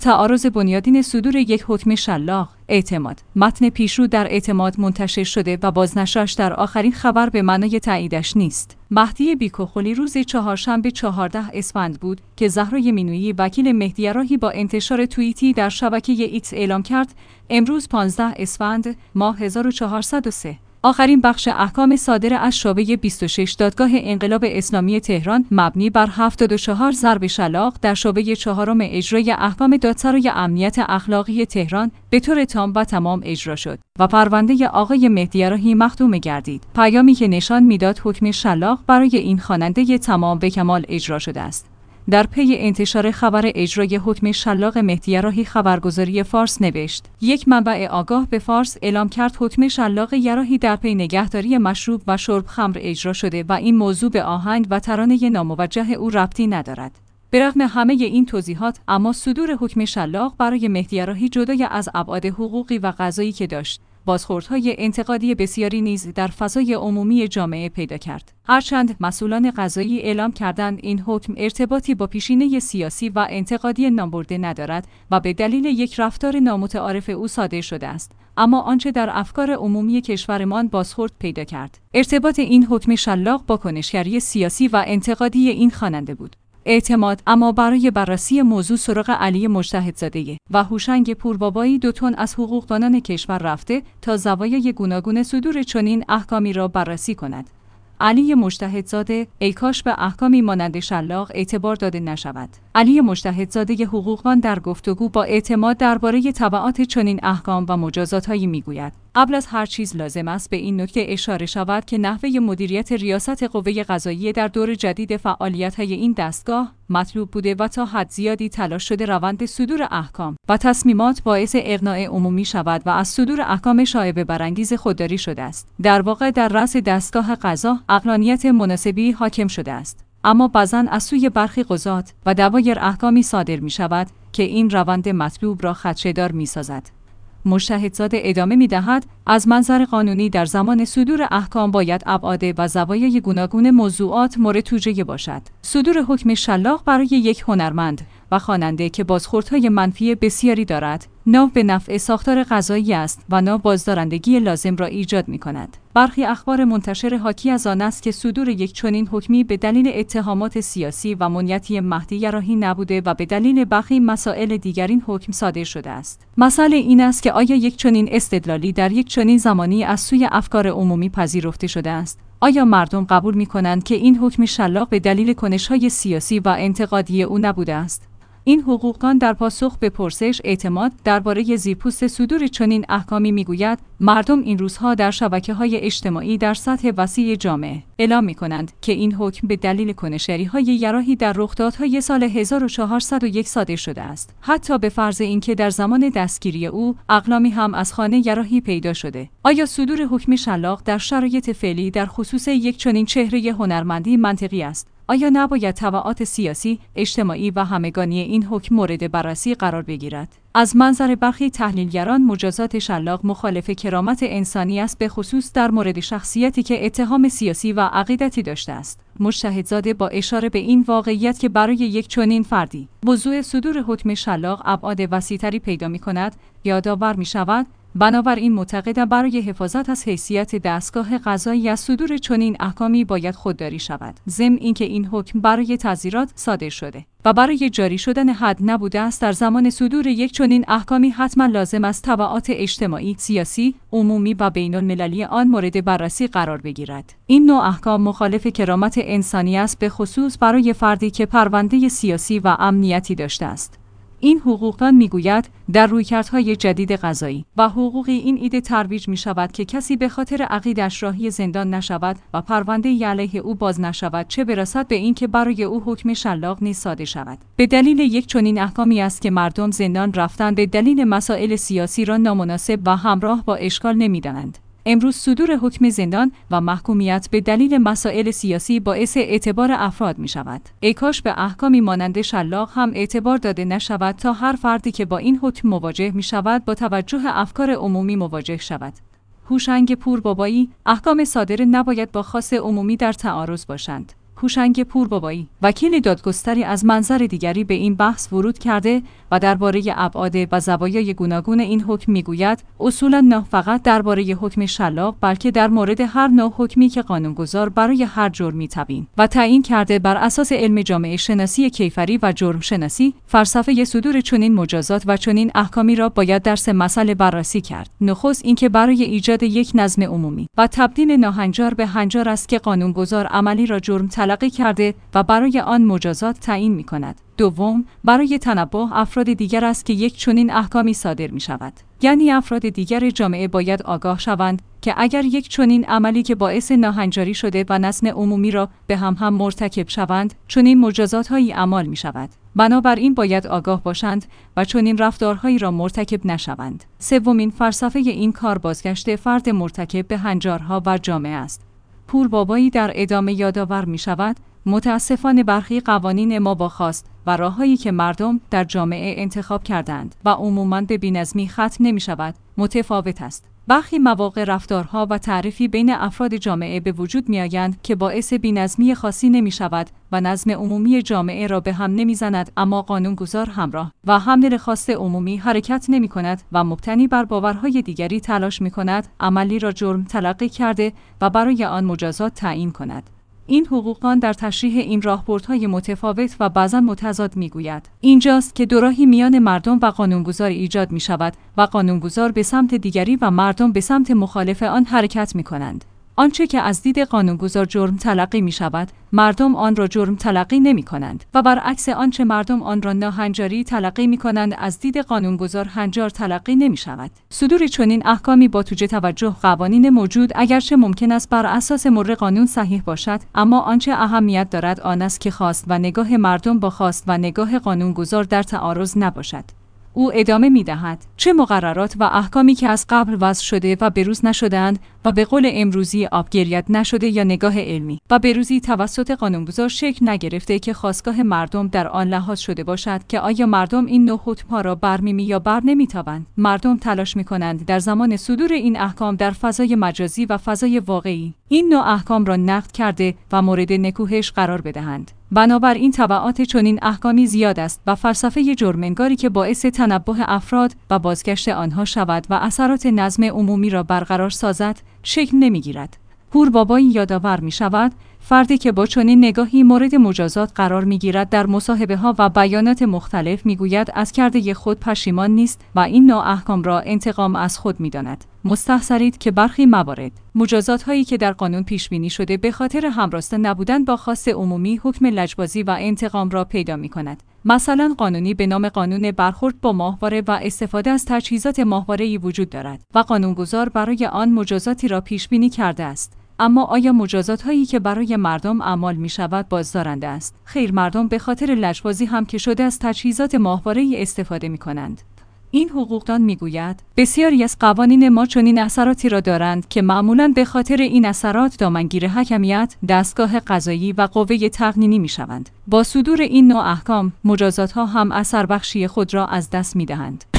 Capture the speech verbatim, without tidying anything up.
تعارض بنیادین صدور یک حکم شلاق. اعتماد. متن پیشرو در اعتماد منتشر شده و بازنشرش در آخرین خبر به معنای تاییدش نیست. مهدی بیکخلی روز چهارشنبه چهاردهم اسفند بود که زهرای مینویی وکیل مهدی یراحی با انتشار توییتی در شبکه ایکس اعلام کرد امروز پانزدهم اسفند ماه هزار و چهارصد و سه آخرین بخش احکام صادر از شعبه بیست و شش دادگاه انقلاب اسلامی تهران مبنی بر هفتاد و چهار ضرب شلاق در شعبه چهارم اجرای احکام دادسرای امنیت اخلاقی تهران به طور تام و تمام اجرا شد و پرونده آقای مهدی یراحی مختوم گردید. پیامی که نشان میداد حکم شلاق برای این خواننده تمام به کمال اجرا شده است. در پی انتشار خبر اجرای حکم شلاق مهدی یراحی خبرگزاری فارس نوشت: یک منبع آگاه به فارس اعلام کرد حکم شلاق یراحی در پی نگهداری مشروب و شرب خمر اجرا شده و این موضوع به آهنگ و ترانه ناموجه او ربطی ندارد. به رغم همه این توضیحات، اما صدور حکم شلاق برای مهدی یراحی جدای از ابعاد حقوقی و قضایی که داشت، بازخوردهای انتقادی بسیاری نیز در فضای عمومی جامعه پیدا کرد. هرچند مسئولان قضایی اعلام کردند این حکم ارتباطی با پیشینه سیاسی و انتقادی نامبرده ندارد و به دلیل یک رفتار نامتعارف او صادر شده است، اما آنچه در افکار عمومی کشورمان بازخورد پیدا کرد، ارتباط این حکم شلاق با کنشگری سیاسی و انتقادی این خواننده بود. اعتماد. اما برای بررسی موضوع سراغ علی مجتهدزاده و هوشنگ پوربابایی دو تن از حقوقدانان کشور رفته تا زوایای گوناگون صدور چنین احکامی را بررسی کند. علی مجتهدزاده: ای کاش به احکامی مانند شلاق اعتبار داده نشود. علی مجتهدزاده حقوقدان در گفتگو با اعتماد درباره تبعات چنین احکام و مجازات‌هایی میگوید: قبل از هر چیز لازم است به این نکته اشاره شود که نحوه مدیریت ریاست قوه قضاییه در دور جدید فعالیت‌های این دستگاه مطلوب بوده و تا حد زیادی تلاش شده روند صدور احکام و تصمیمات باعث اقناع عمومی شود و از صدور احکام شایبه برانگیز خودداری شده است. در واقع در رأس دستگاه قضا عقلانیت مناسبی حاکم شده است، اما بعضاً از سوی برخی قضات و دوایر احکامی صادر می شود که این روند مطلوب را خدشه‌دار می سازد. مجتهدزاده ادامه می دهد: از منظر قانونی در زمان صدور احکام باید ابعاد و زوایای گوناگون موضوعات مورد توجیه باشد. صدور حکم شلاق برای یک هنرمند و خواننده که بازخوردهای منفی بسیاری دارد، نه به نفع ساختار قضایی است و نه بازدارندگی لازم را ایجاد می کند. برخی اخبار منتشر حاکی از آن است که صدور یک چنین حکمی به دلیل اتهامات سیاسی و منیتی مهدی یراحی نبوده و به دلیل برخی مسائل دیگر این حکم صادر شده است. مسئله این است که آیا یک چنین استدلالی در یک چنین زمانی از سوی افکار عمومی پذیرفته شده است؟ آیا مردم قبول می کنند که این حکم شلاق به دلیل کنش‌های سیاسی و انتقادی او نبوده است؟ این حقوقدان در پاسخ به پرسش اعتماد درباره زیرپوست صدور چنین احکامی میگوید: مردم این روزها در شبکه‌های اجتماعی در سطح وسیع جامعه اعلام می‌کنند که این حکم به دلیل کنش‌گری‌های یراحی در رخدادهای سال هزار و چهارصد و یک صادر شده است، حتی به فرض اینکه در زمان دستگیری او اقلامی هم از خانه یراحی پیدا شده. آیا صدور حکم شلاق در شرایط فعلی در خصوص یک چنین چهره هنرمندی منطقی است؟ آیا نباید تبعات سیاسی، اجتماعی و همگانی این حکم مورد بررسی قرار بگیرد؟ از منظر برخی تحلیلگران مجازات شلاق مخالف کرامت انسانی است، به خصوص در مورد شخصیتی که اتهام سیاسی و عقیدتی داشته است. مجتهدزاده با اشاره به این واقعیت که برای یک چنین فردی موضوع صدور حکم شلاق ابعاد وسیع‌تری پیدا می‌کند، یادآور می‌شود بنابراین معتقدم برای حفاظت از حیثیت دستگاه قضایی از صدور چنین احکامی باید خودداری شود. ضمن اینکه این حکم برای تعزیرات صادر شده و برای جاری شدن حد نبوده است، در زمان صدور یک چنین احکامی حتما لازم است تبعات اجتماعی، سیاسی، عمومی و بین المللی آن مورد بررسی قرار بگیرد. این نوع احکام مخالف کرامت انسانی است، به خصوص برای فردی که پرونده سیاسی و امنیتی داشته است. این حقوقدان میگوید در رویکردهای جدید قضایی و حقوقی این ایده ترویج می شود که کسی به خاطر عقیده‌اش راهی زندان نشود و پرونده علیه او باز نشود، چه برسد به این که برای او حکم شلاق نیز صادر شود. به دلیل یک چنین احکامی است که مردم زندان رفتن به دلیل مسائل سیاسی را نامناسب و همراه با اشکال نمی‌دانند. امروز صدور حکم زندان و محکومیت به دلیل مسائل سیاسی باعث اعتبار افراد می شود. ای کاش به احکامی مانند شلاق هم اعتبار داده نشود تا هر فردی که با این حکم مواجه می شود با توجه افکار عمومی مواجه شود. هوشنگ پوربابایی: احکام صادره نباید با خواست عمومی در تعارض باشند. هوشنگ پوربابایی، وکیل دادگستری، از منظر دیگری به این بحث ورود کرده و درباره ابعاد و زوایای گوناگون این حکم میگوید اصولا نه فقط درباره حکم شلاق بلکه در مورد هر نوع حکمی که قانونگذار برای هر جرمی تبیین و تعیین کرده بر اساس علم جامعه شناسی کیفری و جرم شناسی، فلسفه صدور چنین مجازات و چنین احکامی را باید در سه مسئله بررسی کرد. نخست اینکه برای ایجاد یک نظم عمومی و تبدیل ناهنجار به هنجار است که قانونگذار عملی را جرم تلقی کرده و برای آن مجازات تعیین می‌کند. دوم، برای تنبه افراد دیگر است که یک چنین احکامی صادر می‌شود. یعنی افراد دیگر جامعه باید آگاه شوند که اگر یک چنین عملی که باعث ناهنجاری شده و نظم عمومی را به هم هم مرتکب شوند، چنین مجازات‌هایی اعمال می‌شود. بنابراین باید آگاه باشند و چنین رفتارهایی را مرتکب نشوند. سومین فلسفه این کار بازگشت فرد مرتکب به هنجارها و جامعه است. پوربابایی در ادامه یادآور می‌شود متاسفانه برخی قوانین ما با خواست و راههایی که مردم در جامعه انتخاب کردند و عموماً به بی‌نظمی ختم نمی‌شود متفاوت است. برخی مواقع رفتارها و تعریفی بین افراد جامعه به وجود می‌آیند که باعث بی‌نظمی خاصی نمی‌شود و نظم عمومی جامعه را به هم نمی‌زند، اما قانونگذار همراه و حامل خواست عمومی حرکت نمی‌کند و مبتنی بر باورهای دیگری تلاش می‌کند عملی را جرم تلقی کرده و برای آن مجازات تعیین کند. این حقوقدان در تشریح این راهبردهای متفاوت و بعضاً متضاد میگوید اینجاست که دوراهی میان مردم و قانونگذار ایجاد می شود و قانونگذار به سمت دیگری و مردم به سمت مخالف آن حرکت می کنند. آنچه که از دید قانونگذار جرم تلقی می شود، مردم آن را جرم تلقی نمی کنند و برعکس آنچه مردم آن را ناهنجاری تلقی می کنند، از دید قانونگذار هنجار تلقی نمی شود. صدور چنین احکامی با توجه توجه قوانین موجود اگرچه ممکن است بر اساس مر قانون صحیح باشد، اما آنچه اهمیت دارد آن است که خواست و نگاه مردم با خواست و نگاه قانونگذار در تعارض نباشد. او ادامه می‌دهد چه مقررات و احکامی که از قبل وضع شده و بروز نشده‌اند و به قول امروزی آبگریت نشده یا نگاه علمی و بروزی توسط قانونگذار شکل نگرفته که خواستگاه مردم در آن لحاظ شده باشد که آیا مردم این نوع حکم‌ها را برمی‌می یا بر نمی‌تابند. مردم تلاش می‌کنند در زمان صدور این احکام در فضای مجازی و فضای واقعی این نوع احکام را نقد کرده و مورد نکوهش قرار بدهند. بنابراین تبعات چنین احکامی زیاد است و فلسفه جرم‌انگاری که باعث تنبه افراد و بازگشت آنها شود و اثرات نظم عمومی را برقرار سازد شکل نمی‌گیرد. پوربابایی یادآور می‌شود فردی که با چنین نگاهی مورد مجازات قرار می‌گیرد در مصاحبه‌ها و بیانات مختلف می‌گوید از کرده خود پشیمان نیست و این نوع احکام را انتقام از خود می‌داند. مستحضرید که برخی موارد مجازات هایی که در قانون پیش بینی شده به خاطر همراسته نبودن با خواست عمومی حکم لجبازی و انتقام را پیدا می کند. مثلا قانونی به نام قانون برخورد با ماهواره و استفاده از تجهیزات ماهواره‌ای وجود دارد و قانونگذار برای آن مجازاتی را پیش بینی کرده است. اما آیا مجازات هایی که برای مردم اعمال می شود بازدارنده است؟ خیر، مردم به خاطر لجبازی هم که شده از تجهیزات ماهواره‌ای استفاده می کنند. این حقوقدان میگوید بسیاری از قوانین ما چنین اثراتی را دارند که معمولاً به خاطر این اثرات دامنگیر حکمیت، دستگاه قضایی و قوه تقنینی میشوند. با صدور این نوع احکام، مجازات ها هم اثر بخشی خود را از دست میدهند.